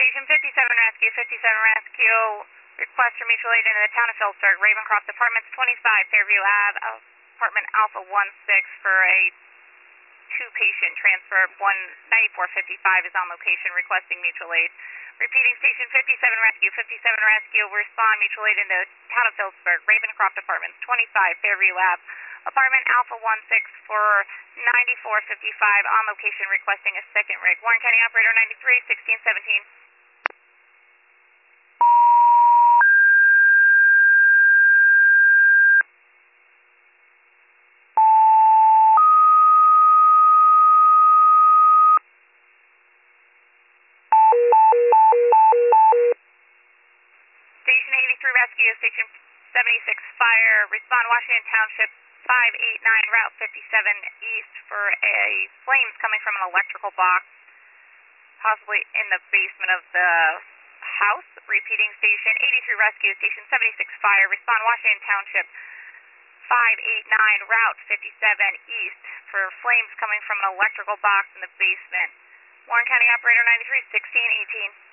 Station 57 Rescue, 57 Rescue. Request for mutual aid into the town of Phillipsburg, Ravencroft Apartments 25, Fairview Ave, apartment Alpha 16 for a two-patient transfer. 19455 is on location requesting mutual aid. Repeating, Station 57 Rescue, 57 Rescue. Respond, mutual aid into town of Phillipsburg, Ravencroft Apartments 25, Fairview Ave, apartment Alpha 16 for 9455 on location requesting a second rig. Warren County Operator 93, 1617. Station 83 Rescue, Station 76 Fire. Respond, Washington Township 589 Route 57 East for a flames coming from an electrical box, possibly in the basement of the house. Repeating, Station 83 Rescue, Station 76 Fire. Respond, Washington Township 589 Route 57 East for flames coming from an electrical box in the basement. Warren County Operator 93, 1618.